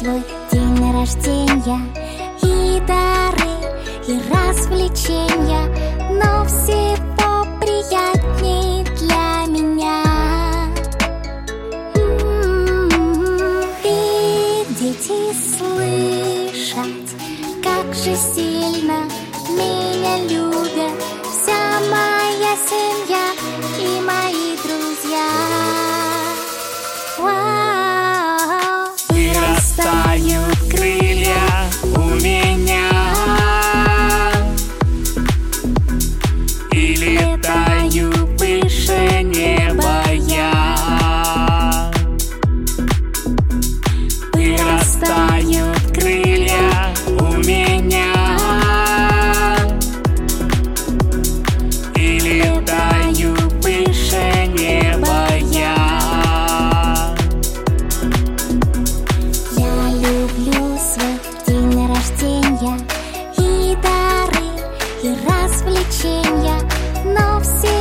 свой день рождения, и дары, и развлечения, но всего приятней для меня видеть и слышать, как же сильно меня любят вся моя семья и мои друзья. Вырастают крылья у меня, и летаю выше неба я. Вырастают крылья у меня, и летаю выше неба я. Я люблю свой день рождения, и дары, и развлечения, но все